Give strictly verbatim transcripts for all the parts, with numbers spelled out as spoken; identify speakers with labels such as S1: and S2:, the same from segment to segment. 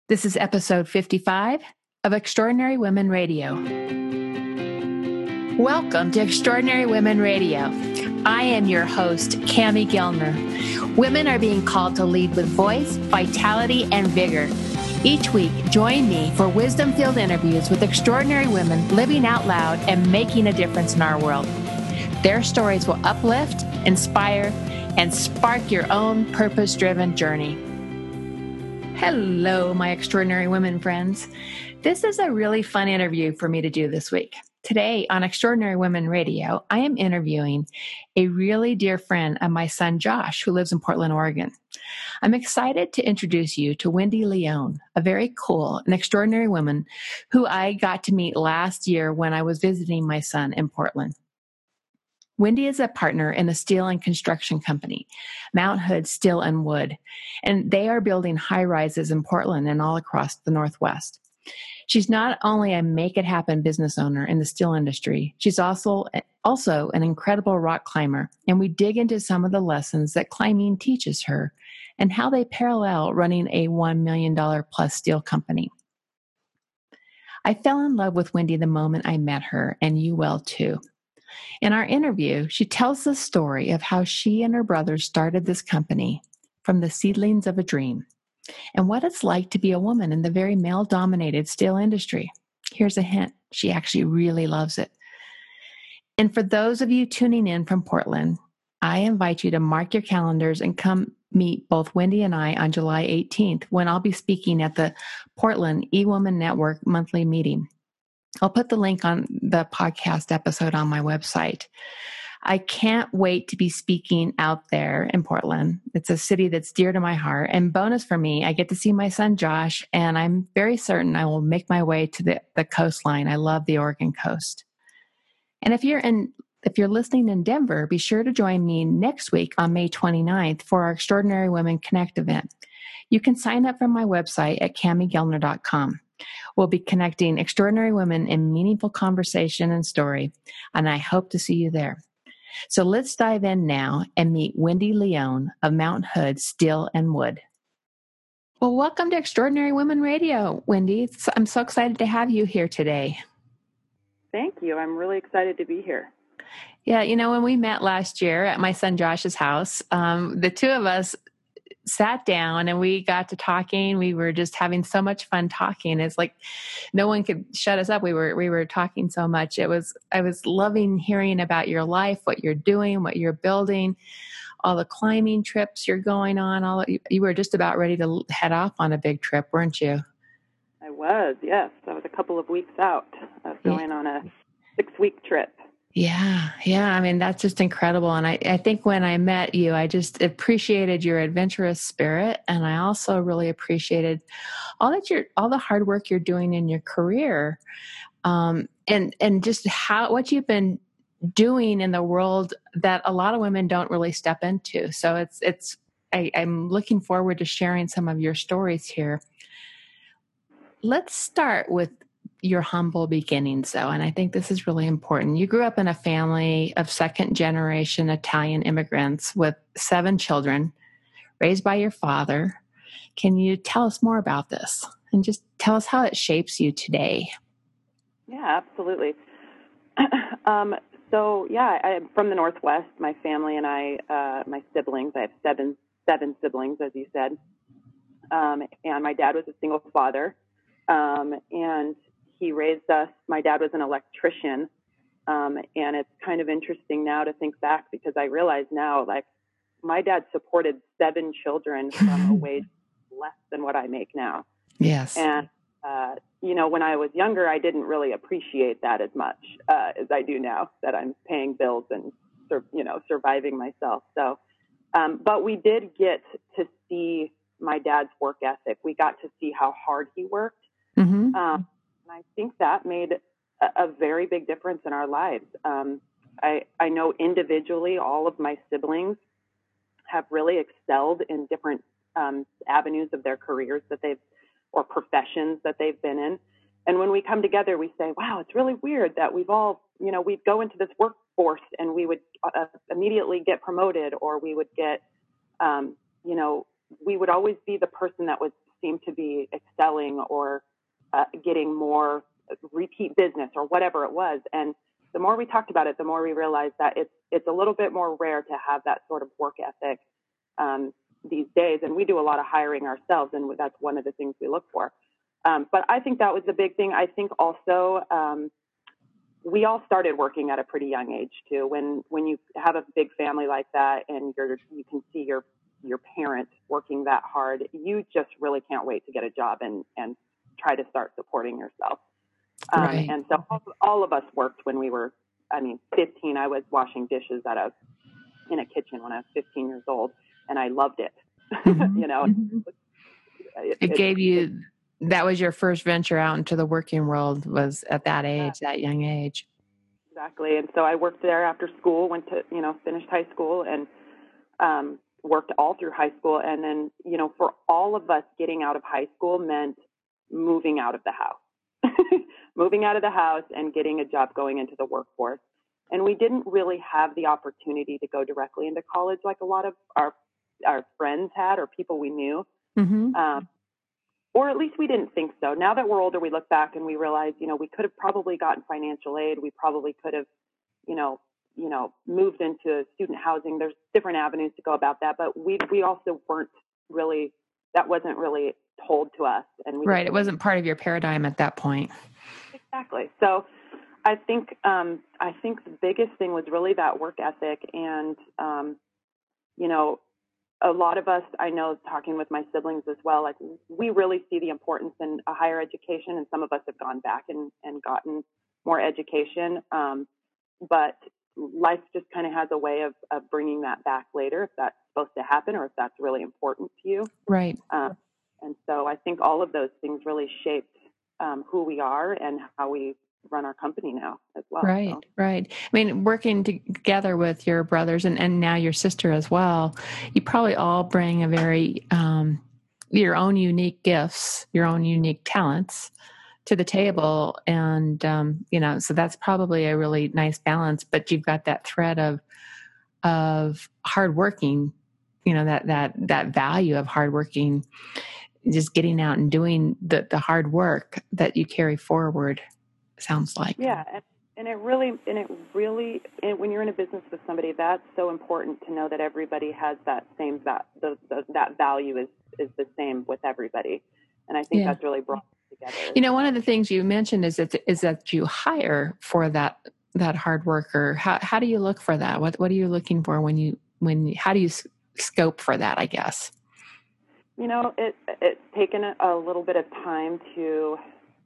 S1: This is episode fifty-five of Extraordinary Women Radio. Welcome to Extraordinary Women Radio. I am your host, Cami Gellner. Women are being called to lead with voice, vitality, and vigor. Each week, join me for wisdom-filled interviews with extraordinary women living out loud and making a difference in our world. Their stories will uplift, inspire, and spark your own purpose-driven journey. Hello, my extraordinary women friends. This is a really fun interview for me to do this week. Today on Extraordinary Women Radio, I am interviewing a really dear friend of my son, Josh, who lives in Portland, Oregon. I'm excited to introduce you to Wendy Leone, a very cool and extraordinary woman who I got to meet last year when I was visiting my son in Portland. Wendy is a partner in a steel and construction company, Mount Hood Steel and Wood, and they are building high rises in Portland and all across the Northwest. She's not only a make-it-happen business owner in the steel industry, she's also, also an incredible rock climber, and we dig into some of the lessons that climbing teaches her and how they parallel running a one million dollars plus steel company. I fell in love with Wendy the moment I met her, and you will too. In our interview, she tells the story of how she and her brother started this company from the seedlings of a dream and what it's like to be a woman in the very male-dominated steel industry. Here's a hint. She actually really loves it. And for those of you tuning in from Portland, I invite you to mark your calendars and come meet both Wendy and I on July eighteenth when I'll be speaking at the Portland E-Woman Network monthly meeting. I'll put the link on the podcast episode on my website. I can't wait to be speaking out there in Portland. It's a city that's dear to my heart. And bonus for me, I get to see my son, Josh, and I'm very certain I will make my way to the, the coastline. I love the Oregon coast. And if you're in, if you're listening in Denver, be sure to join me next week on May twenty-ninth for our Extraordinary Women Connect event. You can sign up from my website at cami gellner dot com. We'll be connecting extraordinary women in meaningful conversation and story, and I hope to see you there. So let's dive in now and meet Wendy Leone of Mount Hood Steel and Wood. Well, welcome to Extraordinary Women Radio, Wendy. I'm so excited to have you here today.
S2: Thank you. I'm really excited to be here.
S1: Yeah, you know, when we met last year at my son Josh's house, um, the two of us sat down and we got to talking. We were just having so much fun talking. It's like no one could shut us up. We were we were talking so much. It was I was loving hearing about your life, what you're doing, what you're building, all the climbing trips you're going on. All you were just about ready to head off on a big trip, weren't you?
S2: I was, yes. I was a couple of weeks out of going yeah. on a six-week trip.
S1: Yeah, yeah. I mean, that's just incredible. And I, I think when I met you, I just appreciated your adventurous spirit. And I also really appreciated all that you're, all the hard work you're doing in your career. Um, and, and just how, what you've been doing in the world that a lot of women don't really step into. So it's, it's, I, I'm looking forward to sharing some of your stories here. Let's start with your humble beginnings, though, and I think this is really important. You grew up in a family of second-generation Italian immigrants with seven children, raised by your father. Can you tell us more about this and just tell us how it shapes you today?
S2: Yeah, absolutely. um, so, yeah, I'm from the Northwest. My family and I, uh, my siblings, I have seven seven siblings, as you said, um, and my dad was a single father, um, and he raised us. My dad was an electrician, um, and it's kind of interesting now to think back because I realize now, like, my dad supported seven children from a wage less than what I make now.
S1: Yes.
S2: And, uh, you know, when I was younger, I didn't really appreciate that as much uh, as I do now that I'm paying bills and, you know, surviving myself. So, um, but we did get to see my dad's work ethic. We got to see how hard he worked.
S1: Mm-hmm.
S2: Um, And I think that made a, a very big difference in our lives. Um, I, I know individually all of my siblings have really excelled in different um, avenues of their careers that they've, or professions that they've been in. And when we come together, we say, wow, it's really weird that we've all, you know, we'd go into this workforce and we would uh, immediately get promoted, or we would get, um, you know, we would always be the person that was seemed to be excelling or uh, getting more repeat business or whatever it was. And the more we talked about it, the more we realized that it's it's a little bit more rare to have that sort of work ethic um, these days. And we do a lot of hiring ourselves, and that's one of the things we look for. Um, but I think that was the big thing. I think also um, we all started working at a pretty young age too. When when you have a big family like that, and you're you can see your your parents working that hard, you just really can't wait to get a job and and try to start supporting yourself. Um,
S1: Right.
S2: And so all, all of us worked when we were, I mean, fifteen. I was washing dishes at a in a kitchen when I was fifteen years old, and I loved it.
S1: Mm-hmm.
S2: you know,
S1: Mm-hmm.
S2: it,
S1: It
S2: it,
S1: gave you,
S2: it,
S1: that was your first venture out into the working world, was at that
S2: yeah,
S1: age, that young age.
S2: exactly. And so I worked there after school, went to, you know, finished high school, and um, worked all through high school. And then, you know, for all of us, getting out of high school meant moving out of the house, moving out of the house and getting a job, going into the workforce. And we didn't really have the opportunity to go directly into college like a lot of our our friends had or people we knew.
S1: Mm-hmm.
S2: Um, or at least we didn't think so. Now that we're older, we look back and we realize, you know, we could have probably gotten financial aid. We probably could have, you know, you know, moved into student housing. There's different avenues to go about that, but we we also weren't really, that wasn't really told to us. And we
S1: Right.
S2: just,
S1: It wasn't part of your paradigm at that point.
S2: exactly. So I think um, I think the biggest thing was really that work ethic, and um, you know, a lot of us, I know, talking with my siblings as well, like we really see the importance in a higher education, and some of us have gone back and, and gotten more education. Um, but life just kind of has a way of, of bringing that back later, if that's supposed to happen or if that's really important to you.
S1: Right.
S2: Um, and so I think all of those things really shaped um, who we are and how we run our company now as well.
S1: Right,
S2: so.
S1: right. I mean, working together with your brothers and, and now your sister as well, you probably all bring a very, um, your own unique gifts, your own unique talents to the table. And, um, you know, so that's probably a really nice balance, but you've got that thread of, of hardworking, you know, that, that, that value of hardworking, just getting out and doing the, the hard work that you carry forward. Sounds like.
S2: Yeah, and, and it really, and it really, and when you're in a business with somebody, that's so important to know that everybody has that same that the, the, that value is is the same with everybody, and I think
S1: Yeah.
S2: that's really brought together.
S1: You know, one of the things you mentioned is that is that you hire for that that hard worker. How how do you look for that? What what are you looking for when you when how do you scope for that? I guess.
S2: You know, it it's taken a, a little bit of time to.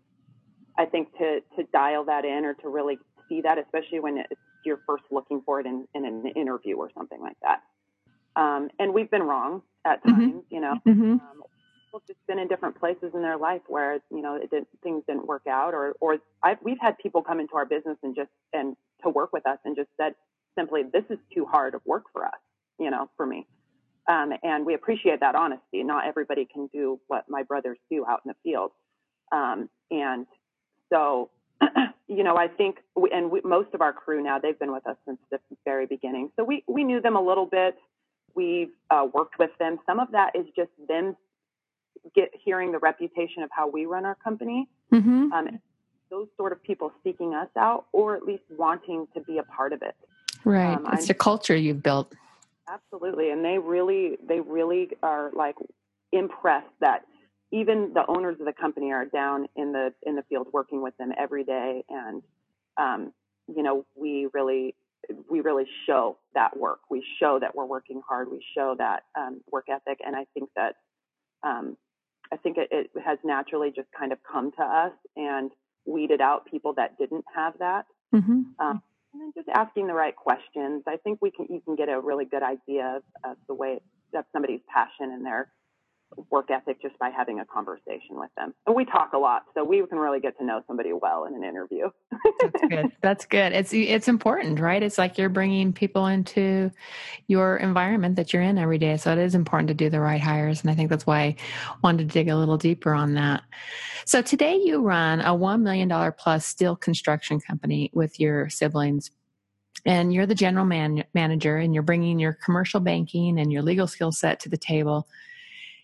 S2: I think to, to dial that in or to really see that, especially when it's, you're first looking for it in, in an interview or something like that. Um, and we've been wrong at times, mm-hmm. you know.
S1: Mm-hmm.
S2: Um, people have just been in different places in their life where, you know, it didn't, things didn't work out. Or, or I've, we've had people come into our business and just and to work with us and just said simply, this is too hard of work for us, you know, for me. Um, and we appreciate that honesty. Not everybody can do what my brothers do out in the field. Um, and So, you know, I think, we, and we, most of our crew now, they've been with us since the very beginning. So we, we knew them a little bit. We've uh, worked with them. Some of that is just them get hearing the reputation of how we run our company.
S1: Mm-hmm.
S2: Um, those sort of people seeking us out, or at least wanting to be a part of it.
S1: Right.
S2: Um,
S1: it's a culture you've built.
S2: Absolutely. And they really, they really are like impressed that even the owners of the company are down in the in the field working with them every day, and um, you know, we really we really show that work. We show that we're working hard. We show that um, work ethic, and I think that um, I think it, it has naturally just kind of come to us and weeded out people that didn't have that.
S1: Mm-hmm.
S2: Um, and then just asking the right questions. I think we can you can get a really good idea of, of the way of somebody's passion and their work ethic just by having a conversation with them. And we talk a lot, so we can really get to know somebody well in an interview.
S1: That's good. That's good. It's it's important, right? It's like you're bringing people into your environment that you're in every day. So it is important to do the right hires. And I think that's why I wanted to dig a little deeper on that. So today you run a one million dollars plus steel construction company with your siblings. And you're the general man- manager, and you're bringing your commercial banking and your legal skill set to the table.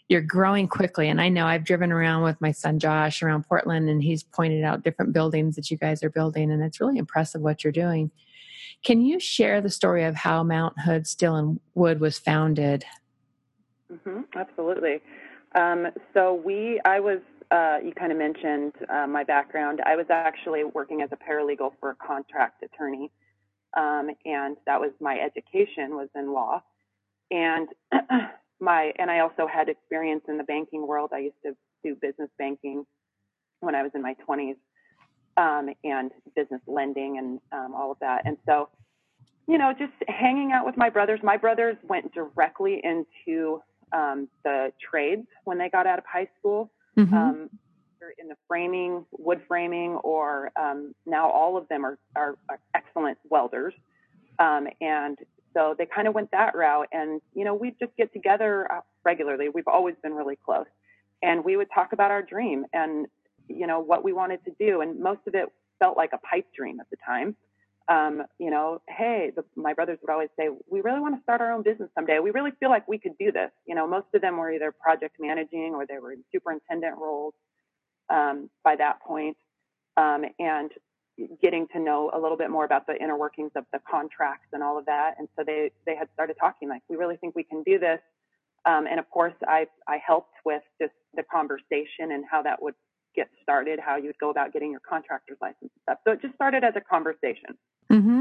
S1: you're growing quickly. And I know I've driven around with my son Josh around Portland, and he's pointed out different buildings that you guys are building, and it's really impressive what you're doing. Can you share the story of how Mount Hood Steel and Wood was founded?
S2: Mm-hmm, absolutely. Um, so we, I was, uh, you kind of mentioned uh, my background. I was actually working as a paralegal for a contract attorney, um, and that was my education was in law. And my, and I also had experience in the banking world. I used to do business banking when I was in my twenties, um, and business lending and um, all of that. And so, you know, just hanging out with my brothers. My brothers went directly into um, the trades when they got out of high school, mm-hmm. um, in the framing, wood framing, or um, now all of them are, are, are excellent welders. Um, and so they kind of went that route. And, you know, we'd just get together regularly. We've always been really close. And we would talk about our dream and, you know, what we wanted to do. And most of it felt like a pipe dream at the time. Um, you know, hey, the, my brothers would always say, we really want to start our own business someday. We really feel like we could do this. You know, most of them were either project managing or they were in superintendent roles um, by that point, um, and getting to know a little bit more about the inner workings of the contracts and all of that. And so they, they had started talking like, we really think we can do this. Um, and of course, I, I helped with just the conversation and how that would get started, how you would go about getting your contractor's license and stuff. So it just started as a conversation.
S1: Mm-hmm.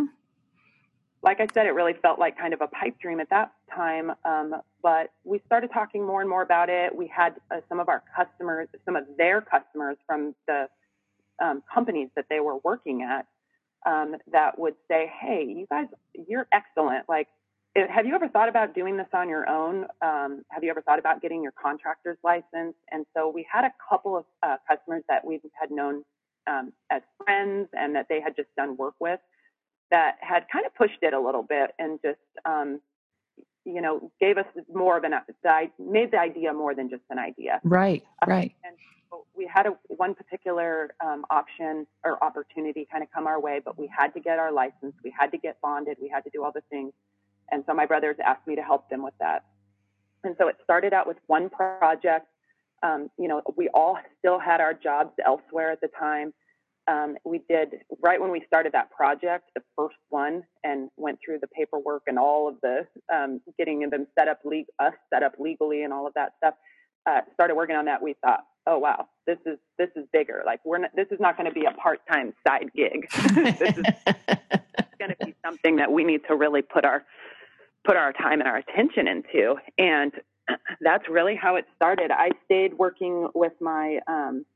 S2: Like I said, it really felt like kind of a pipe dream at that time. Um, but we started talking more and more about it. We had uh, some of our customers, some of their customers from the um, companies that they were working at um, that would say, hey, you guys, you're excellent. Like, have you ever thought about doing this on your own? Um, have you ever thought about getting your contractor's license? And so we had a couple of uh, customers that we had known um, as friends and that they had just done work with that had kind of pushed it a little bit and just, um, you know, gave us more of an, made the idea more than just an idea.
S1: Right, right.
S2: Um, and so we had a, one particular um, option or opportunity kind of come our way, but we had to get our license. We had to get bonded. We had to do all the things. And so my brothers asked me to help them with that. And so it started out with one project. Um, you know, we all still had our jobs elsewhere at the time. Um, we did, right when we started that project, the first one, and went through the paperwork and all of the um, getting them set up, le- us set up legally and all of that stuff, uh, started working on that, we thought, oh, wow, this is this is bigger. Like, we're not, this is not going to be a part-time side gig. This is going to be something that we need to really put our put our time and our attention into. And that's really how it started. I stayed working with my um,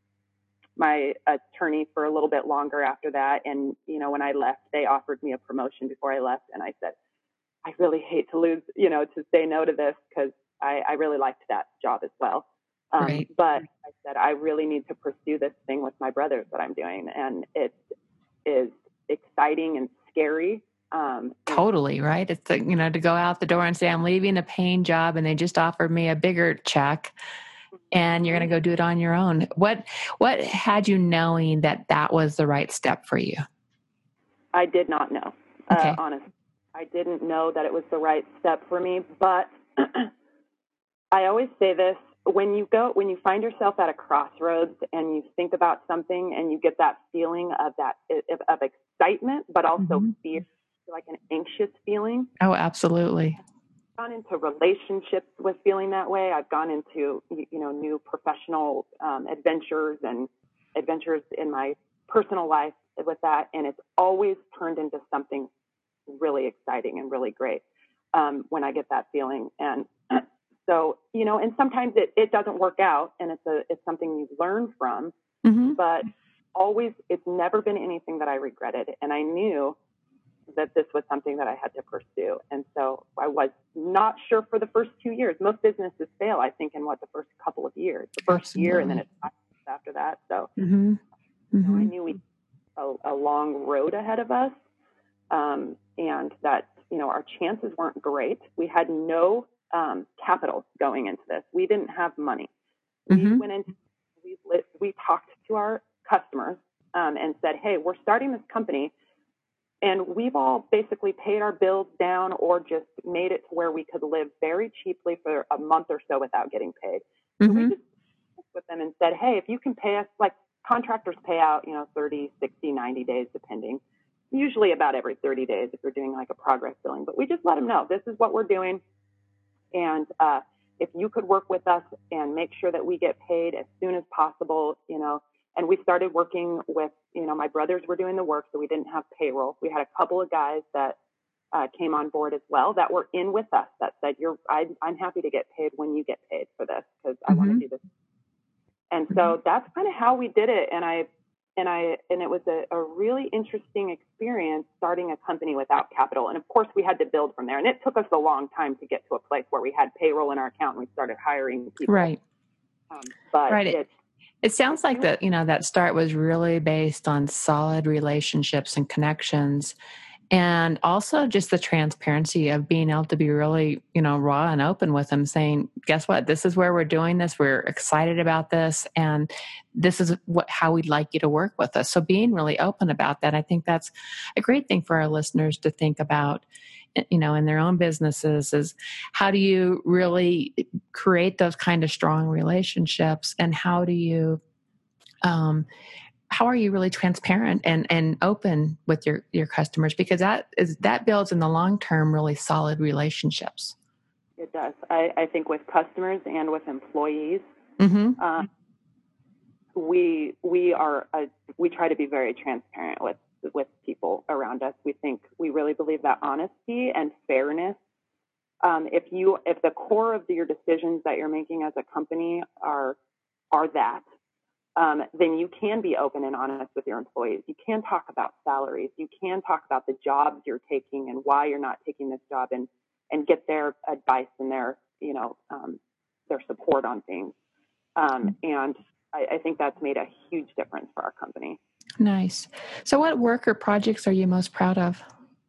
S2: my attorney for a little bit longer after that. And, you know, when I left, they offered me a promotion before I left. And I said, I really hate to lose, you know, to say no to this because I, I really liked that job as well. Um, right. But I said, I really need to pursue this thing with my brothers that I'm doing. And it is exciting and scary. Um,
S1: totally, right? It's, the, you know, to go out the door and say, I'm leaving a paying job and they just offered me a bigger check and you're going to go do it on your own. What, what had you knowing that that was the right step for you?
S2: I did not know,
S1: okay.
S2: uh, honestly. I didn't know that it was the right step for me, but I always say this, when you go, when you find yourself at a crossroads and you think about something and you get that feeling of that, of, of excitement, but also mm-hmm. fear, like an anxious feeling.
S1: Oh, absolutely.
S2: I've gone into relationships with feeling that way. I've gone into, you know, new professional um, adventures and adventures in my personal life with that. And it's always turned into something really exciting and really great um, when I get that feeling. And so, you know, and sometimes it, it doesn't work out and it's a, it's something you learn from, mm-hmm. but always, it's never been anything that I regretted. And I knew that this was something that I had to pursue. And so I was not sure for the first two years. Most businesses fail, I think, in what, the first couple of years, the first Absolutely. year, and then it's after that. So mm-hmm. Mm-hmm. You know, I knew we had a, a long road ahead of us, um, and that, you know, our chances weren't great. We had no um, capital going into this. We didn't have money. Mm-hmm. We went into, we, we talked to our customers um, and said, hey, we're starting this company. And we've all basically paid our bills down or just made it to where we could live very cheaply for a month or so without getting paid. So we
S1: Mm-hmm.
S2: just with them and said, hey, if you can pay us, like contractors pay out, you know, thirty, sixty, ninety days, depending, usually about every thirty days if you're doing like a progress billing. But we just let them know this is what we're doing. And uh, if you could work with us and make sure that we get paid as soon as possible, you know, and we started working with, you know, my brothers were doing the work, so we didn't have payroll. We had a couple of guys that uh, came on board as well that were in with us that said, "You're, I, I'm happy to get paid when you get paid for this because I
S1: Mm-hmm.
S2: want to do this." And so that's kind of how we did it. And I, and I, and it was a, a really interesting experience starting a company without capital. And of course we had to build from there. And it took us a long time to get to a place where we had payroll in our account and we started hiring people.
S1: Right.
S2: Um, but
S1: Right. It,
S2: it,
S1: it sounds like that, you know, that start was really based on solid relationships and connections. And also just the transparency of being able to be really, you know, raw and open with them saying, guess what? This is where we're doing this. We're excited about this. And this is what, how we'd like you to work with us. So being really open about that, I think that's a great thing for our listeners to think about, you know, in their own businesses is how do you really create those kind of strong relationships and how do you, um, how are you really transparent and, and open with your, your customers? Because that is, that builds in the long term, really solid relationships.
S2: It does. I, I think with customers and with employees,
S1: Mm-hmm.
S2: uh, we, we are, a, we try to be very transparent with, with people around us. We think, we really believe that honesty and fairness, um, if you, if the core of your decisions that you're making as a company are, are that, Um, then you can be open and honest with your employees. You can talk about salaries. You can talk about the jobs you're taking and why you're not taking this job and, and get their advice and their, you know, um, their support on things. Um, and I, I think that's made a huge difference for our company.
S1: Nice. So what work or projects are you most proud of?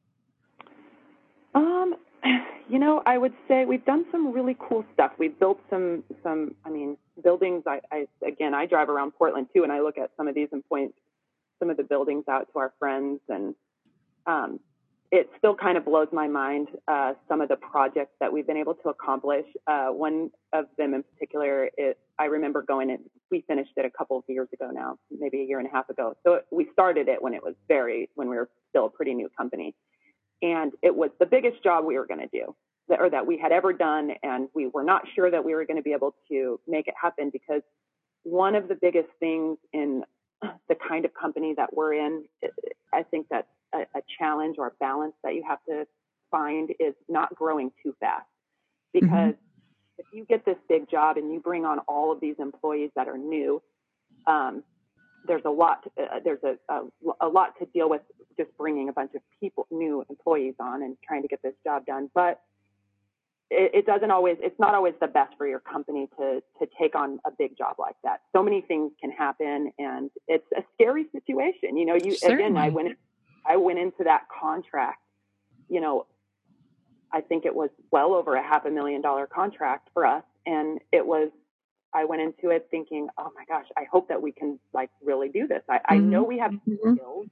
S2: Um, you know, I would say we've done some really cool stuff. We've built some, some, I mean, buildings. I, I, again, I drive around Portland too, and I look at some of these and point some of the buildings out to our friends, and um, it still kind of blows my mind, uh, some of the projects that we've been able to accomplish. Uh, one of them in particular, it, I remember going in, we finished it a couple of years ago now, maybe a year and a half ago. So it, we started it when it was very, when we were still a pretty new company. And it was the biggest job we were going to do that, or that we had ever done. And we were not sure that we were going to be able to make it happen because one of the biggest things in the kind of company that we're in, I think that's a, a challenge or a balance that you have to find is not growing too fast. Because mm-hmm. if you get this big job and you bring on all of these employees that are new, um, there's a lot, to, uh, there's a, a, a lot to deal with just bringing a bunch of people, new employees on and trying to get this job done. But it, it doesn't always, it's not always the best for your company to, to take on a big job like that. So many things can happen and it's a scary situation. You know, you,
S1: Certainly.
S2: again, I went, I went into that contract, you know, I think it was well over a half a million dollar contract for us. And it was, I went into it thinking, oh my gosh, I hope that we can like really do this. I, mm-hmm. I know we have mm-hmm. skills.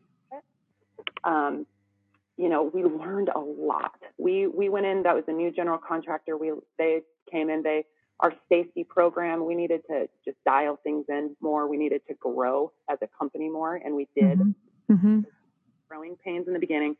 S2: Um, you know, we learned a lot. We we went in, that was a new general contractor. We they came in, they our safety program, we needed to just dial things in more. We needed to grow as a company more, and we did. Mm-hmm. Growing pains in the beginning.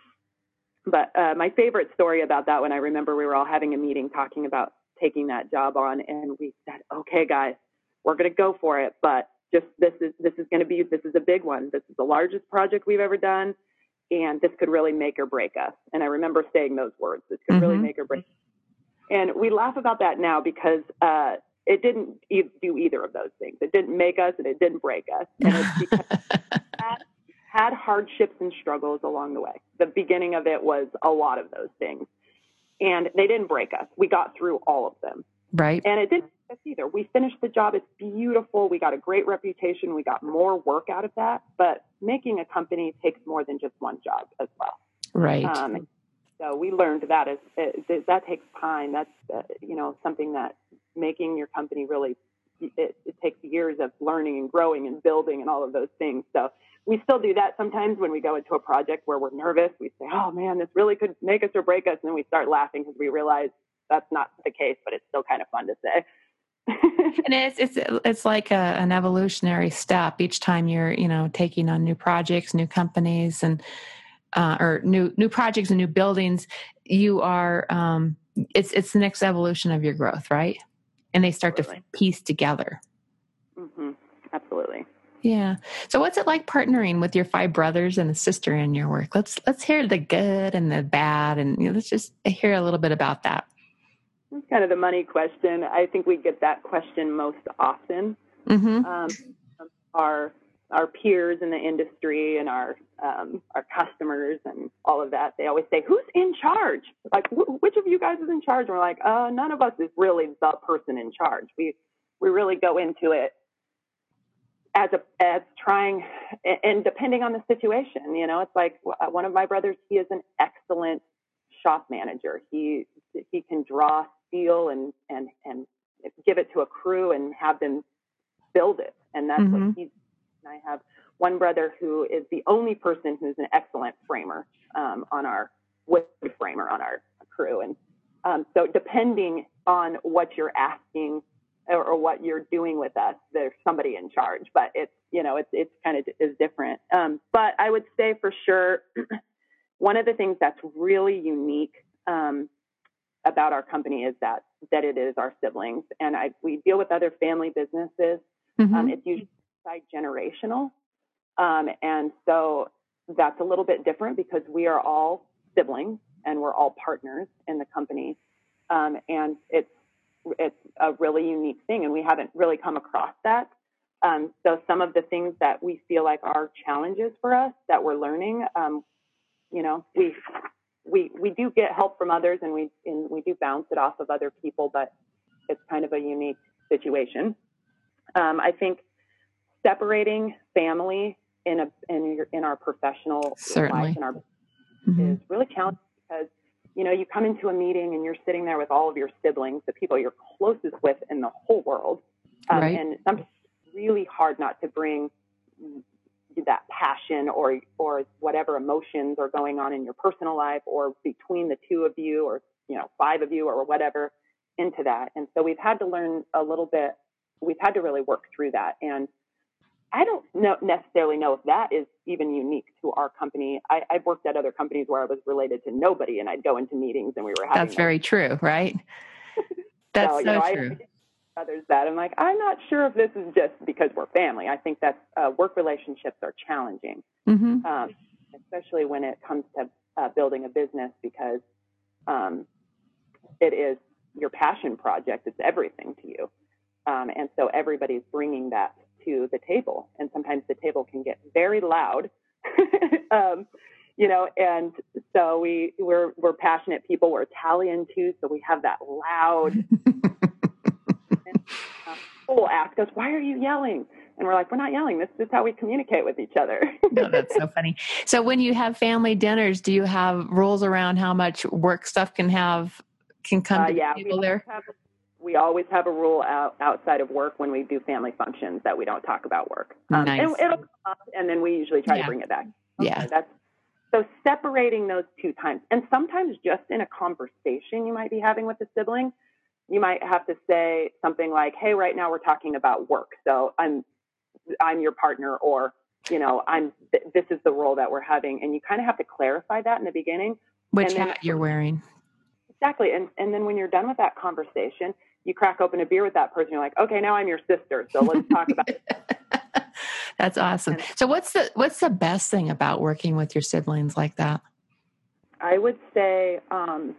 S2: But uh, my favorite story about that one, I remember we were all having a meeting talking about taking that job on, and we said, okay, guys, we're going to go for it. But just this is this is going to be this is a big one. This is the largest project we've ever done, and this could really make or break us. And I remember saying those words. This could mm-hmm. really make or break us. And we laugh about that now because uh, it didn't e- do either of those things. It didn't make us, and it didn't break us. And it's because that had hardships and struggles along the way. The beginning of it was a lot of those things. And they didn't break us. We got through all of them.
S1: Right.
S2: And it didn't break us either. We finished the job. It's beautiful. We got a great reputation. We got more work out of that. But making a company takes more than just one job as well.
S1: Right.
S2: Um, so we learned that as it, that takes time. That's uh, you know something that making your company really it, it takes years of learning and growing and building and all of those things. So we still do that sometimes when we go into a project where we're nervous. We say, oh, man, this really could make us or break us. And then we start laughing because we realize that's not the case, but it's still kind of fun to say.
S1: And it's it's it's like a, an evolutionary step each time you're, you know, taking on new projects, new companies, and uh, or new new projects and new buildings. You are um, it's it's the next evolution of your growth, right? And they start
S2: Absolutely.
S1: to piece together.
S2: Mm-hmm. Absolutely.
S1: Yeah. So what's it like partnering with your five brothers and a sister in your work? Let's let's hear the good and the bad, and you know, let's just hear a little bit about that.
S2: It's kind of the money question. I think we get that question most often.
S1: Mm-hmm.
S2: Um, our our peers in the industry and our um, our customers and all of that, they always say, "Who's in charge? Like, wh- which of you guys is in charge?" And we're like, "Uh, none of us is really the person in charge. We we really go into it as a as trying, and depending on the situation, you know, it's like one of my brothers. He is an excellent shop manager. He he can draw steel and and and give it to a crew and have them build it, and that's
S1: Mm-hmm.
S2: what he's. And I have one brother who is the only person who's an excellent framer um, on our wood framer on our crew, and um, so depending on what you're asking or, or what you're doing with us, there's somebody in charge. But it's you know it's it's kind of is different. Um, but I would say for sure, one of the things that's really unique um, about our company is that that it is our siblings, and I we deal with other family businesses.
S1: Mm-hmm.
S2: Um, it's usually generational, um, and so that's a little bit different because we are all siblings and we're all partners in the company, um, and it's it's a really unique thing, and we haven't really come across that. Um, so some of the things that we feel like are challenges for us that we're learning, um, you know, we we we do get help from others, and we and we do bounce it off of other people, but it's kind of a unique situation. Um, I think separating family in a in your in our professional
S1: Certainly.
S2: life and our
S1: mm-hmm.
S2: is really challenging because you know you come into a meeting and you're sitting there with all of your siblings, the people you're closest with in the whole world, um,
S1: right.
S2: and sometimes it's really hard not to bring that passion or or whatever emotions are going on in your personal life or between the two of you or you know five of you or whatever into that. And so we've had to learn a little bit. We've had to really work through that. And I don't know, necessarily know if that is even unique to our company. I, I've worked at other companies where I was related to nobody, and I'd go into meetings and we were having.
S1: That's very true, right? That's
S2: so,
S1: so
S2: you know,
S1: true.
S2: I, others that I'm like, I'm not sure if this is just because we're family. I think that uh, work relationships are challenging,
S1: mm-hmm.
S2: um, especially when it comes to uh, building a business because um, it is your passion project. It's everything to you, um, and so everybody's bringing that to the table, and sometimes the table can get very loud, um, you know. And so we we're we're passionate people. We're Italian too, so we have that loud. and, uh, people will ask us, "Why are you yelling?" And we're like, "We're not yelling. This is how we communicate with each other."
S1: No, that's so funny. So when you have family dinners, do you have rules around how much work stuff can have can come
S2: uh,
S1: to
S2: yeah,
S1: the table there?
S2: Have, we always have a rule out, outside of work when we do family functions that we don't talk about work. Um,
S1: nice.
S2: And it'll come up, and then we usually try
S1: yeah.
S2: to bring it back. Okay,
S1: yeah.
S2: That's so separating those two times, and sometimes just in a conversation you might be having with a sibling, you might have to say something like, "Hey, right now we're talking about work, so I'm I'm your partner," or you know, "I'm th- this is the role that we're having," and you kind of have to clarify that in the beginning.
S1: Which
S2: and then,
S1: hat you're wearing.
S2: Exactly. And and then when you're done with that conversation, you crack open a beer with that person. You're like, okay, now I'm your sister. So let's talk about it.
S1: That's awesome. And so what's the what's the best thing about working with your siblings like that?
S2: I would say, um,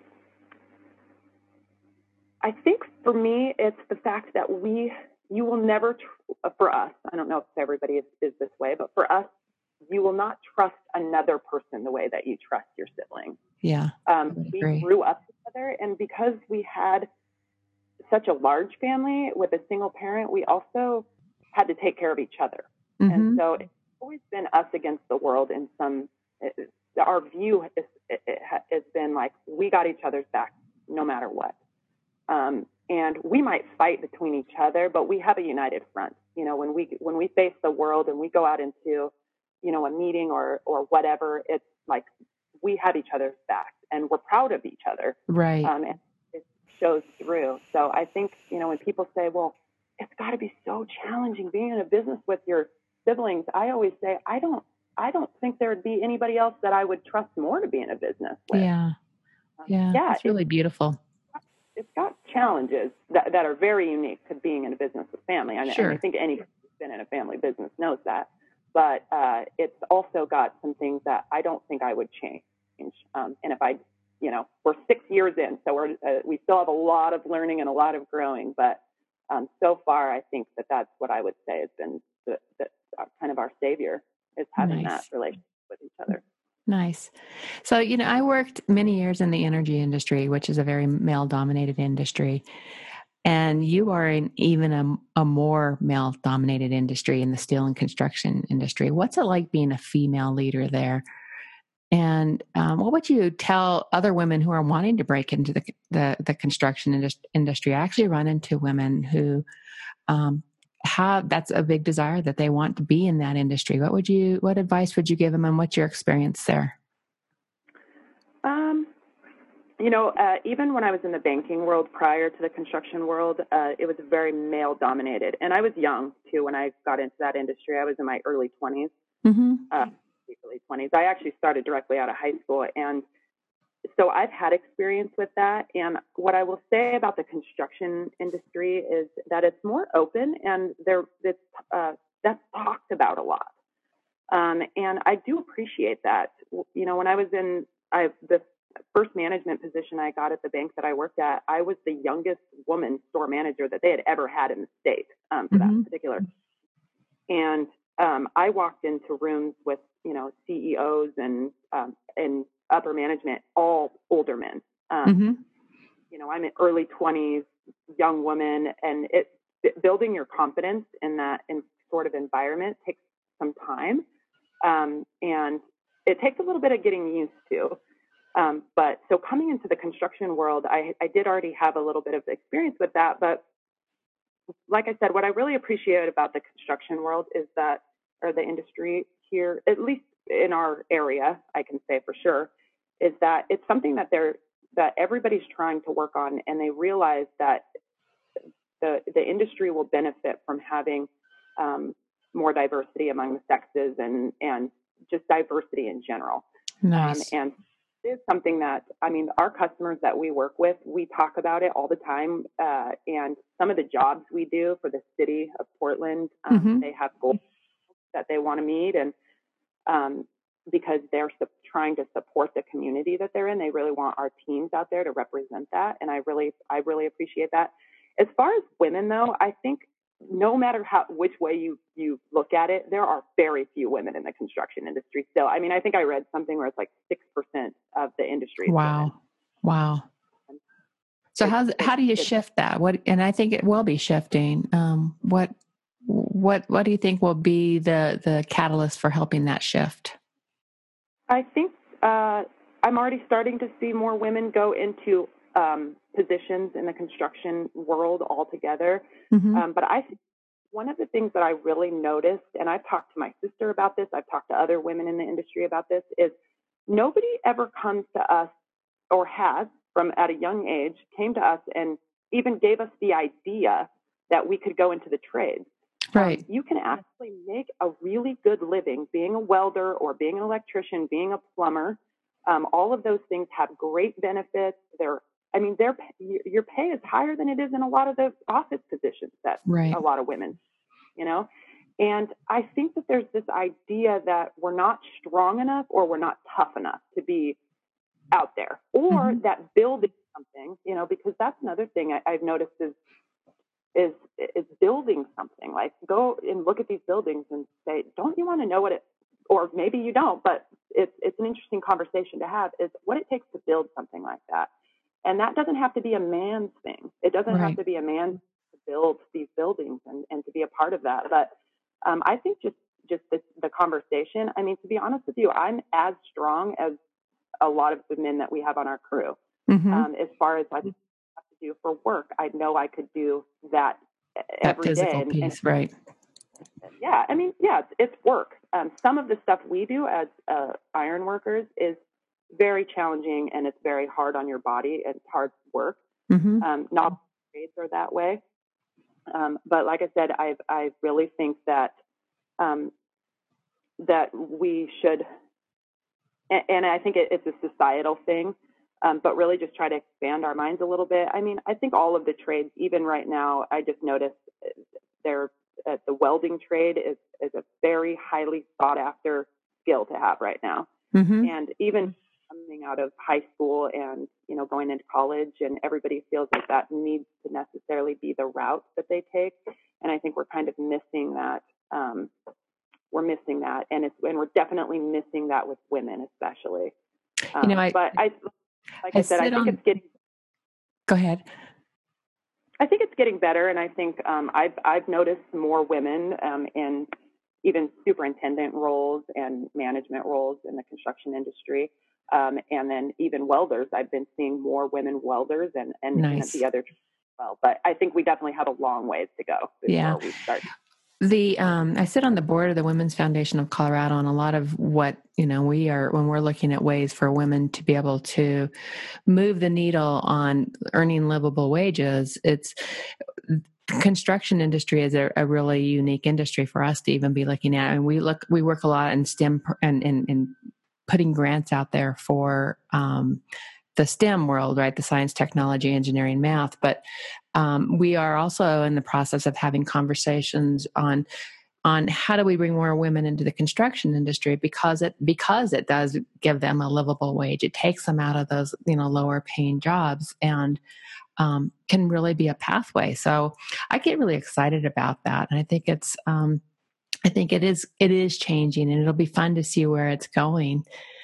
S2: I think for me, it's the fact that we, you will never, tr- for us, I don't know if everybody is, is this way, but for us, you will not trust another person the way that you trust your sibling.
S1: Yeah.
S2: Um, we grew up together, and because we had such a large family with a single parent, we also had to take care of each other. Mm-hmm. And so it's always been us against the world in some, it, our view is, it, it has been like, we got each other's back no matter what. Um, and we might fight between each other, but we have a united front. You know, when we, when we face the world and we go out into, you know, a meeting or, or whatever, it's like, we have each other's back and we're proud of each other.
S1: Right.
S2: Um, and shows through. So I think, you know, when people say, well, it's got to be so challenging being in a business with your siblings, I always say, I don't, I don't think there would be anybody else that I would trust more to be in a business with.
S1: Yeah.
S2: Um,
S1: Yeah.
S2: yeah,
S1: It's really
S2: it's,
S1: beautiful.
S2: it's got challenges that, that are very unique to being in a business with family. And,
S1: Sure.
S2: and I think anybody who's been in a family business knows that. But uh, it's also got some things that I don't think I would change. Um, and if I, you know, we're six years in, so we're, uh, we still have a lot of learning and a lot of growing. But um, so far, I think that that's what I would say has been the, the, uh, kind of our savior, is having
S1: Nice.
S2: that relationship with each other.
S1: Nice. So, you know, I worked many years in the energy industry, which is a very male dominated industry. And you are in even a, a more male dominated industry in the steel and construction industry. What's it like being a female leader there? And um, what would you tell other women who are wanting to break into the the, the construction indus- industry? I actually run into women who um, have that's a big desire that they want to be in that industry. What would you? What advice would you give them, and what's your experience there?
S2: Um, you know, uh, even when I was in the banking world prior to the construction world, uh, it was very male dominated. And I was young too when I got into that industry. I was in my early twenties,
S1: Mm-hmm.
S2: uh, early twenties. I actually started directly out of high school. And so I've had experience with that. And what I will say about the construction industry is that it's more open and there, it's, uh, that's talked about a lot. Um, and I do appreciate that. You know, when I was in I, the first management position I got at the bank that I worked at, I was the youngest woman store manager that they had ever had in the state um, for
S1: Mm-hmm.
S2: that particular. And um, I walked into rooms with, you know, C E Os and um, and upper management, all older men. Um,
S1: Mm-hmm.
S2: You know, I'm in early twenties, young woman, and it building your confidence in that in sort of environment takes some time. Um, and it takes a little bit of getting used to. Um, but so coming into the construction world, I, I did already have a little bit of experience with that. But like I said, what I really appreciate about the construction world is that, or the industry here, at least in our area, I can say for sure, is that it's something that they're, that everybody's trying to work on, and they realize that the, the industry will benefit from having um, more diversity among the sexes and, and just diversity in general.
S1: Nice.
S2: Um, and it's something that, I mean, our customers that we work with, we talk about it all the time. Uh, and some of the jobs we do for the city of Portland, um,
S1: Mm-hmm.
S2: they have goals that they want to meet. And um, because they're su- trying to support the community that they're in, they really want our teams out there to represent that. And I really, I really appreciate that. As far as women, though, I think no matter how which way you you look at it, there are very few women in the construction industry still. I mean, I think I read something where it's like six percent of the industry is
S1: Wow.
S2: women.
S1: Wow. So
S2: It's,
S1: how
S2: it's,
S1: how do you
S2: it's,
S1: shift that? What and I think it will be shifting. Um, what what what do you think will be the the catalyst for helping that shift?
S2: I think uh, I'm already starting to see more women go into um, positions in the construction world altogether.
S1: Mm-hmm.
S2: Um, but I think one of the things that I really noticed, and I've talked to my sister about this, I've talked to other women in the industry about this, is nobody ever comes to us or has from at a young age came to us and even gave us the idea that we could go into the trades.
S1: Right.
S2: Um, you can actually make a really good living being a welder or being an electrician, being a plumber. Um, all of those things have great benefits. They're, I mean, their your pay is higher than it is in a lot of the office positions that
S1: Right.
S2: a lot of women, you know. And I think that there's this idea that we're not strong enough or we're not tough enough to be out there, or
S1: Mm-hmm.
S2: that building something, you know, because that's another thing I, I've noticed is is is building something. Like go and look at these buildings and say, don't you want to know what it, or maybe you don't, but it's it's an interesting conversation to have, is what it takes to build something like that. And that doesn't have to be a man's thing. It doesn't
S1: Right.
S2: have to be a man to build these buildings and, and to be a part of that. But um, I think just just the, the conversation. I mean, to be honest with you, I'm as strong as a lot of the men that we have on our crew.
S1: Mm-hmm.
S2: Um, as far as like have to do for work, I know I could do that
S1: That
S2: every day.
S1: physical
S2: And,
S1: piece,
S2: and
S1: right?
S2: yeah, I mean, yeah, it's, it's work. Um, some of the stuff we do as uh, iron workers is very challenging and it's very hard on your body. It's hard work.
S1: Mm-hmm.
S2: Um, not all trades are that way. Um, but like I said, I I really think that um, that we should, and, and I think it, it's a societal thing, um, but really just try to expand our minds a little bit. I mean, I think all of the trades, even right now, I just noticed they're uh, the welding trade is is a very highly sought after skill to have right now,
S1: Mm-hmm.
S2: and even coming out of high school and you know going into college, and everybody feels like that needs to necessarily be the route that they take, and I think we're kind of missing that. Um, we're missing that, and it's and we're definitely missing that with women, especially. Um,
S1: You know, I
S2: but I, like
S1: I
S2: I said, I
S1: sit
S2: think
S1: on.
S2: it's getting.
S1: Go ahead.
S2: I think it's getting better, and I think um, I've I've noticed more women um, in even superintendent roles and management roles in the construction industry, um, and then even welders. I've been seeing more women welders and and
S1: Nice.
S2: in the other well, but I think we definitely have a long ways to go before
S1: Yeah.
S2: we start.
S1: The um, I sit on the board of the Women's Foundation of Colorado, and a lot of what you know we are when we're looking at ways for women to be able to move the needle on earning livable wages. It's construction industry is a, a really unique industry for us to even be looking at, and we look we work a lot in STEM and and, putting grants out there for um, the STEM world, right? The science, technology, engineering, math, but um, we are also in the process of having conversations on on how do we bring more women into the construction industry because it because it does give them a livable wage. It takes them out of those you know lower paying jobs and um, can really be a pathway. So I get really excited about that, and I think it's um, I think it is it is changing, and it'll be fun to see where it's going.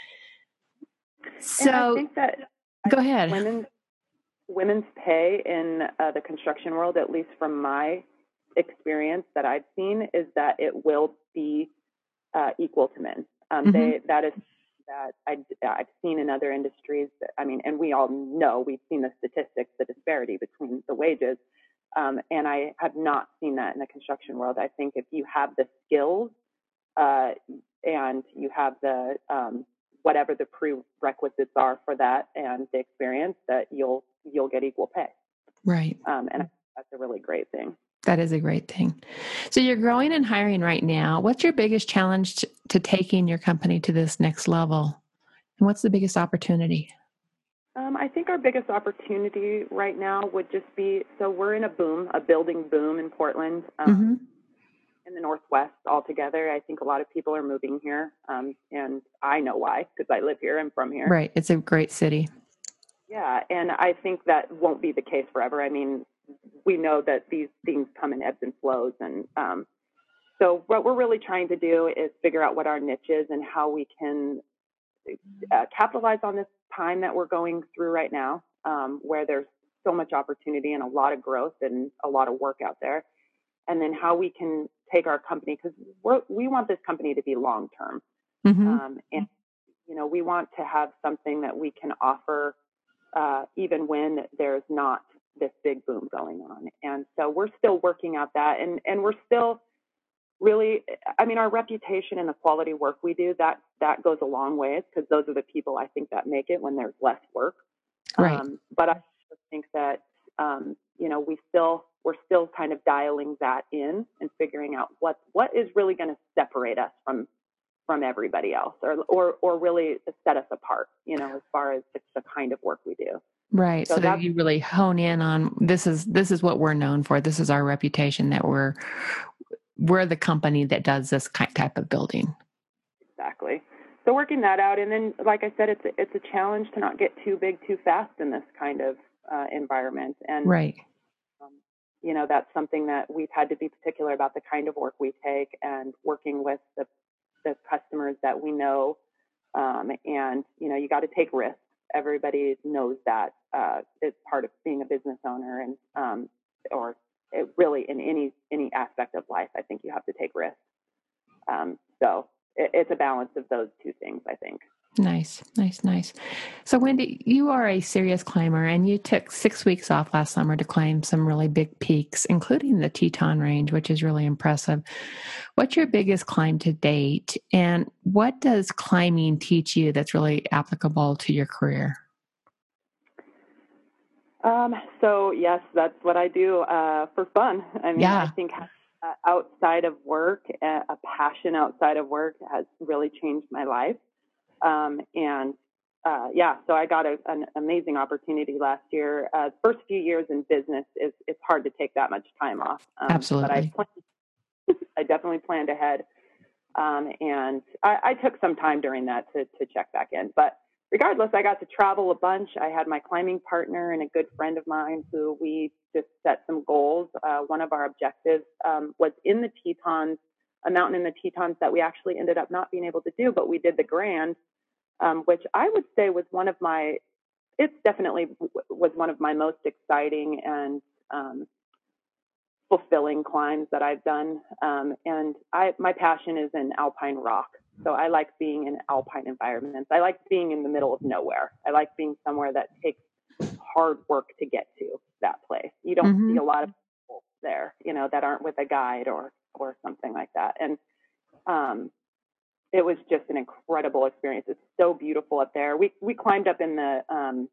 S1: So
S2: and I think that
S1: go ahead.
S2: Women's women's pay in uh, the construction world, at least from my experience that I've seen, is that it will be uh, equal to men. Um, mm-hmm. They that is that I, I've seen in other industries. That, I mean, and we all know we've seen the statistics, the disparity between the wages, um, and I have not seen that in the construction world. I think if you have the skills uh, and you have the um, whatever the prerequisites are for that and the experience, that you'll you'll get equal pay.
S1: Right.
S2: Um, and that's a really great thing.
S1: That is a great thing. So you're growing and hiring right now. What's your biggest challenge to, to taking your company to this next level? And what's the biggest opportunity?
S2: Um, I think our biggest opportunity right now would just be, so we're in a boom, a building boom in Portland, um, mm-hmm. in the Northwest altogether. I think a lot of people are moving here, um, and I know why, because I live here, I'm from here.
S1: Right. It's a great city.
S2: Yeah, and I think that won't be the case forever. I mean, we know that these things come in ebbs and flows, and um, so what we're really trying to do is figure out what our niche is and how we can uh, capitalize on this time that we're going through right now, um, where there's so much opportunity and a lot of growth and a lot of work out there, and then how we can take our company, because we want this company to be long term, mm-hmm. um, and you know we want to have something that we can offer uh, even when there's not this big boom going on. And so we're still working out that, and and we're still really, I mean, our reputation and the quality work we do, that that goes a long ways, because those are the people I think that make it when there's less work.
S1: Right.
S2: Um, but I think that um, you know we still we're still kind of dialing that in and figuring out what what is really going to separate us from from everybody else, or or or really set us apart, you know, as far as the, the kind of work we do.
S1: Right. So, so you really hone in on this is this is what we're known for. This is our reputation, that we're we're the company that does this type of building.
S2: Exactly. So working that out, and then, like I said, it's a, it's a challenge to not get too big too fast in this kind of uh, environment. And
S1: right.
S2: Um, you know, that's something that we've had to be particular about, the kind of work we take, and working with the the customers that we know. Um, and you know, you got to take risks. Everybody knows that uh, it's part of being a business owner, and um, or it really in any any aspect of life, I think you have to take risks. Um, so it, it's a balance of those two things, I think.
S1: Nice, nice, nice. So Wendy, you are a serious climber, and you took six weeks off last summer to climb some really big peaks, including the Teton Range, which is really impressive. What's your biggest climb to date, and what does climbing teach you that's really applicable to your career?
S2: Um, so yes, that's what I do uh, for fun. I mean,
S1: Yeah.
S2: I think uh, outside of work, uh, a passion outside of work has really changed my life. Um, and uh, yeah, so I got a, an amazing opportunity last year. Uh, first few years in business, it's, it's hard to take that much time off. Um, but I
S1: Absolutely.
S2: planned, I definitely planned ahead. Um, and I, I took some time during that to, to check back in. But regardless, I got to travel a bunch. I had my climbing partner and a good friend of mine who we just set some goals. Uh, one of our objectives um, was in the Tetons, a mountain in the Tetons that we actually ended up not being able to do, but we did the Grand, um, which I would say was one of my, it's definitely was one of my most exciting and um, fulfilling climbs that I've done. Um, and I, my passion is in alpine rock. So I like being in alpine environments. I like being in the middle of nowhere. I like being somewhere that takes hard work to get to that place. You don't
S1: Mm-hmm.
S2: see a lot of people there, you know, that aren't with a guide or, or something like that. And, um, it was just an incredible experience. It's so beautiful up there. We, we climbed up in the, um,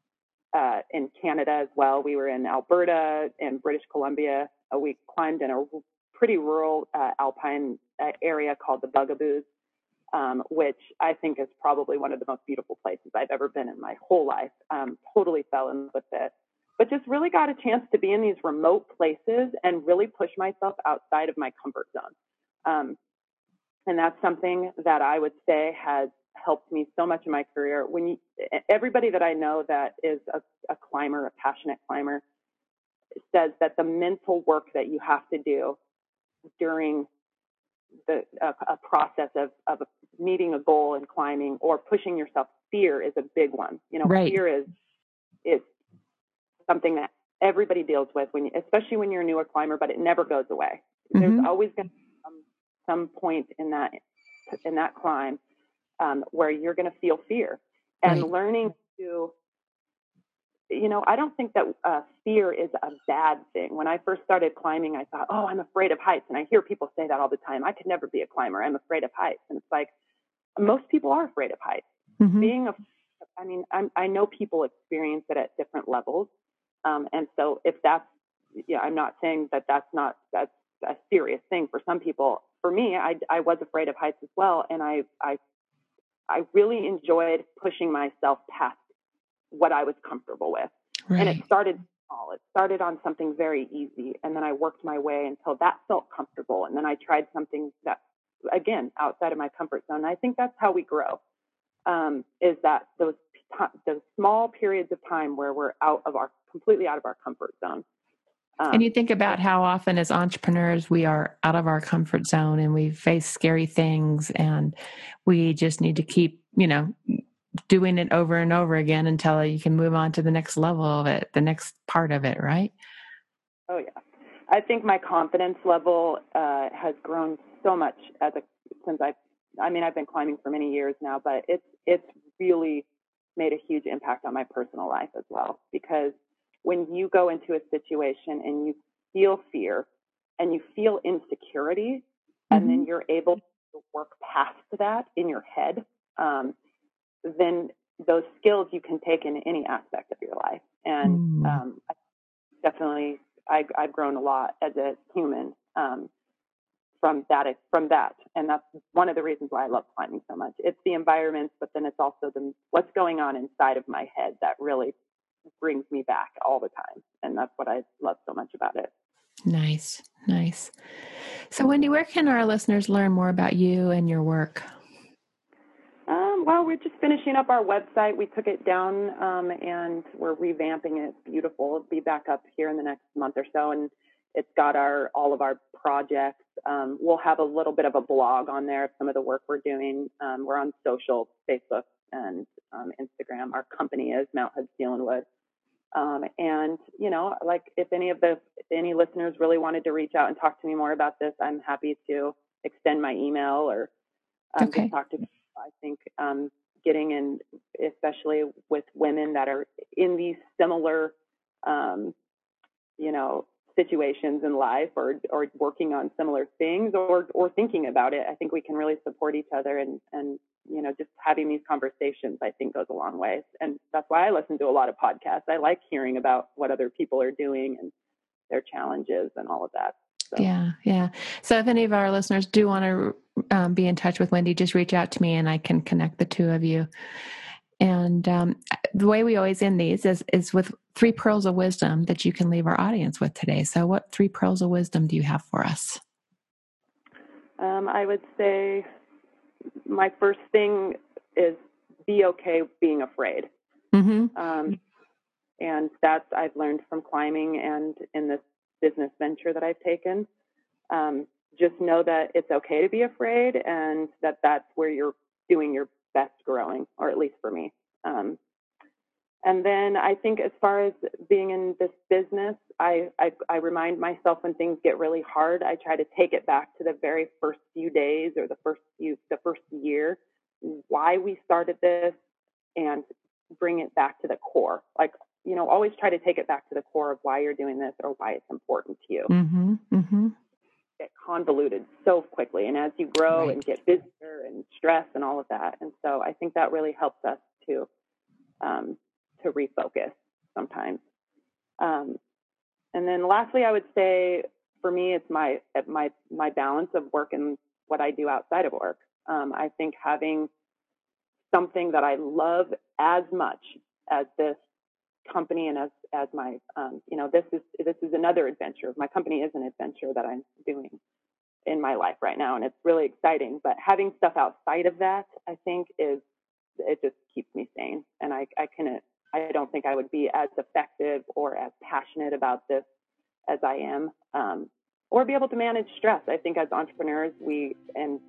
S2: uh, in Canada as well. We were in Alberta and British Columbia. Uh, we climbed in a pretty rural uh, alpine uh, area called the Bugaboos, um, which I think is probably one of the most beautiful places I've ever been in my whole life. Um, totally fell in love with it, but just really got a chance to be in these remote places and really push myself outside of my comfort zone. Um, and that's something that I would say has helped me so much in my career. When you, everybody that I know that is a, a climber, a passionate climber, says that the mental work that you have to do during the a, a process of, of meeting a goal and climbing or pushing yourself, fear is a big one. You know,
S1: Right.
S2: fear is is something that everybody deals with when, you, especially when you're a newer climber, but it never goes away. Mm-hmm. There's always going to be some, some point in that in that climb um, where you're going to feel fear, and right. learning to, you know, I don't think that uh, fear is a bad thing. When I first started climbing, I thought, oh, I'm afraid of heights. And I hear people say that all the time. I could never be a climber. I'm afraid of heights. And it's like, most people are afraid of heights. Mm-hmm. Being a, I mean, I'm, I know people experience it at different levels. Um, and so if that's, yeah, I'm not saying that that's not, that's a serious thing for some people. For me, I, I was afraid of heights as well. And I, I, I really enjoyed pushing myself past what I was comfortable with. Right. And it started small. It started on something very easy. And then I worked my way until that felt comfortable. And then I tried something that, again, outside of my comfort zone. And I think that's how we grow, um, is that those, those small periods of time where we're out of our, completely out of our comfort zone.
S1: Um, and you think about how often as entrepreneurs we are out of our comfort zone and we face scary things and we just need to keep, you know, doing it over and over again until you can move on to the next level of it, the next part of it, right?
S2: Oh, yeah. I think my confidence level uh, has grown so much as a, since I've, I mean, I've been climbing for many years now, but it's, it's really made a huge impact on my personal life as well, because when you go into a situation and you feel fear and you feel insecurity, mm-hmm. and then you're able to work past that in your head, um, then those skills you can take in any aspect of your life. And mm. um, definitely, I, I've grown a lot as a human um, from that. From that, and that's one of the reasons why I love climbing so much. It's the environment, but then it's also the what's going on inside of my head that really brings me back all the time. And that's what I love so much about it.
S1: Nice, nice. So, Wendy, where can our listeners learn more about you and your work?
S2: Um, well, we're just finishing up our website. We took it down um, and we're revamping it. It's beautiful. It'll be back up here in the next month or so. And it's got our all of our projects. Um, we'll have a little bit of a blog on there of some of the work we're doing. Um, we're on social, Facebook and um, Instagram. Our company is Mount Hood Steel and Wood. Um, and, you know, like if any of the, if any listeners really wanted to reach out and talk to me more about this, I'm happy to extend my email or um, okay. just talk to me. I think um, getting in, especially with women that are in these similar, um, you know, situations in life, or or working on similar things, or or thinking about it. I think we can really support each other, and and you know, just having these conversations, I think, goes a long way. And that's why I listen to a lot of podcasts. I like hearing about what other people are doing and their challenges and all of that. So.
S1: Yeah, yeah. So if any of our listeners do want to um, be in touch with Wendy, just reach out to me and I can connect the two of you. And um, the way we always end these is, is with three pearls of wisdom that you can leave our audience with today. So what three pearls of wisdom do you have for us?
S2: Um, I would say my first thing is be okay being afraid.
S1: Mm-hmm.
S2: Um, and that's, I've learned from climbing and in this business venture that I've taken. Um, just know that it's okay to be afraid, and that that's where you're doing your best growing, or at least for me. Um, and then I think as far as being in this business, I, I, I remind myself when things get really hard, I try to take it back to the very first few days or the first few, the first year, why we started this, and bring it back to the core. Like, you know, always try to take it back to the core of why you're doing this or why it's important to you.
S1: Mm-hmm. Mm-hmm.
S2: Get convoluted so quickly, and as you grow
S1: Right.
S2: and get busier and stress and all of that. And so I think that really helps us to um, to refocus sometimes. Um, and then lastly, I would say for me, it's my my my balance of work and what I do outside of work. Um, I think having something that I love as much as this company and as as my um, you know this is this is another adventure. My company is an adventure that I'm doing in my life right now, and it's really exciting. But having stuff outside of that, I think, is it just keeps me sane, and I I can I don't think I would be as effective or as passionate about this as I am, um, or be able to manage stress. I think as entrepreneurs, we and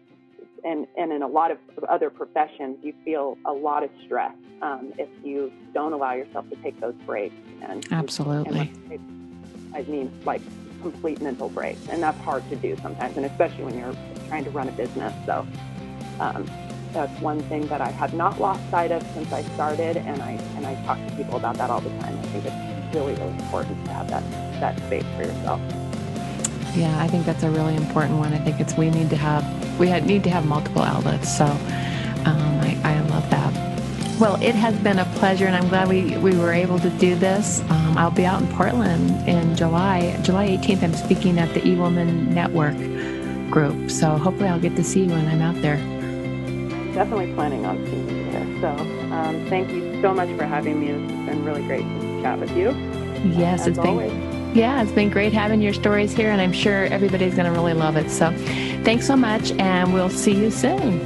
S2: and and in a lot of other professions, you feel a lot of stress um, if you don't allow yourself to take those breaks. And
S1: Absolutely.
S2: And I mean, like complete mental breaks, and that's hard to do sometimes, and especially when you're trying to run a business. So um, that's one thing that I have not lost sight of since I started, and I and I talk to people about that all the time. I think it's really, really important to have that that space for yourself.
S1: Yeah, I think that's a really important one. I think it's we need to have we had, need to have multiple outlets. So um, I, I love that. Well, it has been a pleasure, and I'm glad we, we were able to do this. Um, I'll be out in Portland in July, July eighteenth. I'm speaking at the eWoman Network group. So hopefully I'll get to see you when I'm out there.
S2: I'm definitely planning on seeing you there. So um, thank you so much for having me. It's been really great to chat with you.
S1: Yes,
S2: As
S1: it's been
S2: always.
S1: Yeah, it's been great having your stories here, and I'm sure everybody's going to really love it. So thanks so much, and we'll see you soon.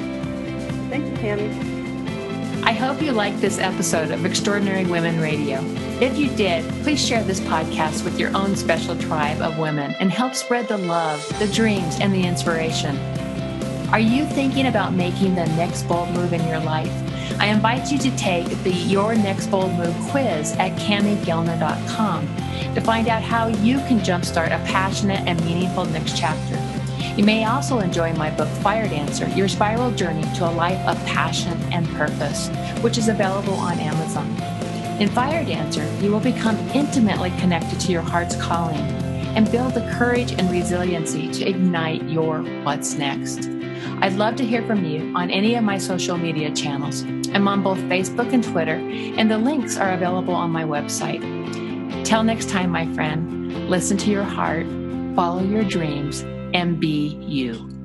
S2: Thank you, Tammy.
S1: I hope you liked this episode of Extraordinary Women Radio. If you did, please share this podcast with your own special tribe of women and help spread the love, the dreams, and the inspiration. Are you thinking about making the next bold move in your life? I invite you to take the Your Next Bold Move quiz at cami gellner dot com to find out how you can jumpstart a passionate and meaningful next chapter. You may also enjoy my book, Fire Dancer, Your Spiral Journey to a Life of Passion and Purpose, which is available on Amazon. In Fire Dancer, you will become intimately connected to your heart's calling and build the courage and resiliency to ignite your what's next. I'd love to hear from you on any of my social media channels. I'm on both Facebook and Twitter, and the links are available on my website. Till next time, my friend, listen to your heart, follow your dreams, and be you.